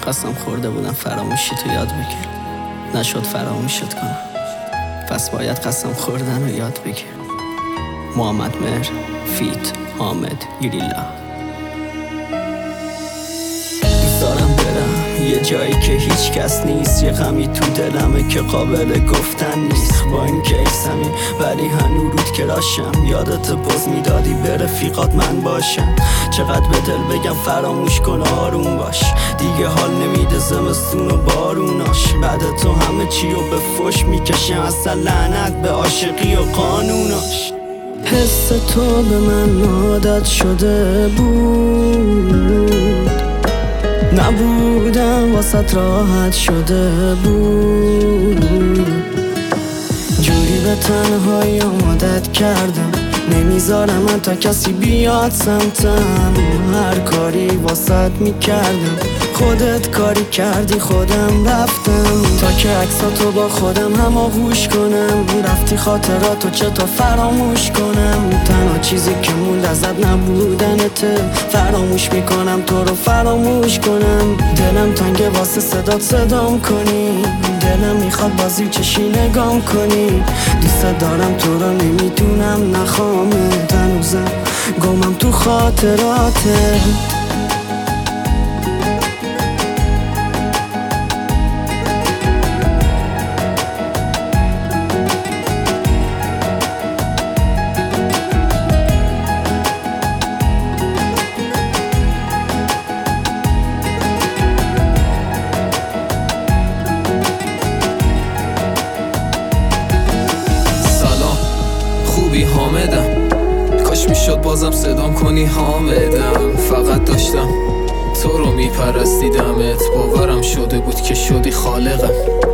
قسم خورده بودم فراموشی تو یاد بگیر، نشد فراموشت کنم، پس باید قسم خوردن رو یاد بگیر. محمد مهر فیت حامد گریلا. دوست دارم برم یه جایی که هیچ کس نیست، یه غمی تو دلمه که قابل گفتن نیست. با این که ایسمی ولی هنو رود که راشم، یادت باز میدادی به رفیقات من باشم. چقدر به دل بگم فراموش کن آروم باش، دیگه حال نمیده زمستون و باروناش. بعد تو همه چی رو به فش میکشم، اصلا لعنت به عاشقی و قانوناش. حس تو به من عادت شده بود، نبودم واسط راحت شده بود. جوری به تنهایی عادت کردم، نمیذارم من تا کسی بیاد سمتم. هر کاری واسط میکردم، خودت کاری کردی خودم رفتم. تا که عکساتو با خودم هماغوش کنم، رفتی خاطراتو چطور فراموش کنم. تنها چیزی که موند ازت نبودنته، فراموش میکنم تو رو فراموش کنم. دلم تنگه واسه صدام کنی، دلم میخواد بازی چشی نگام کنی. دوست دارم تو رو نمیدونم نخوامت، هنوزم گمم تو خاطراتت. حامدم، کاش میشد بازم صدام کنی حامدم. فقط داشتم تو رو میپرستیدمت، باورم شده بود که شدی خالقم.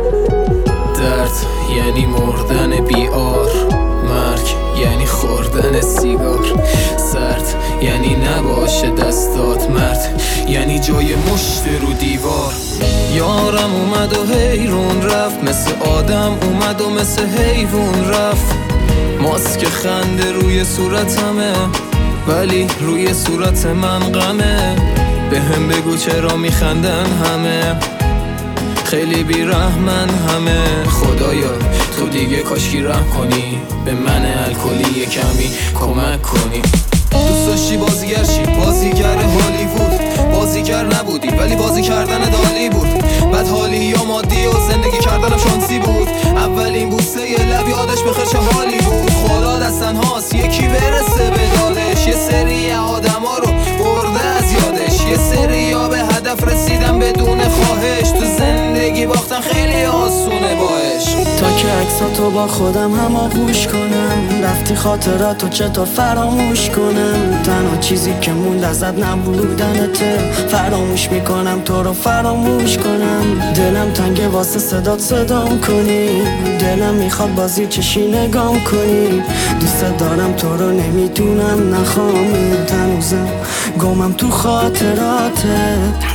درد یعنی مردن بیار، مرگ یعنی خوردن سیگار. سرد یعنی نباشه دستات، مرد یعنی جای مشت رو دیوار. یارم اومد و حیرون رفت، مثل آدم اومد و مثل حیوان رفت. ماسک خنده روی صورتمه، ولی روی صورت من غمه. به هم بگو چرا میخندن همه، خیلی بیرحمن همه. خدایا تو دیگه کاشکی رحم کنی، به من الکلی کمی کمک کنی. دوست داشتی بازیگر چی؟ بازیگر هالیوود. بازیگر نبودی ولی بازی کردن دالی بود. بعد حالی یا مادی و زندگی کردنم شانسی بود. اولین بوسه لب یادش بخیر چه حالی بود. خدا دستن هاست یکی برسه به دادش، یه سری آدما رو برده از یادش. یه سری ها به هدف رسیدن بدون خواهش، تو زندگی باختن خیلی آسونه باش. تا که عکساتو با خودم هماغوش کنم، رفتی خاطراتو چطور فراموش کنم. تنها چیزی که موند ازت نبودنته، فراموش میکنم تو رو فراموش کنم. دلم تنگه واسه صدام کنی، دلم میخواد بازی چشی نگام کنی. دوست دارم تو رو نمیدونم نخوامت، هنوزم گمم تو خاطراتت.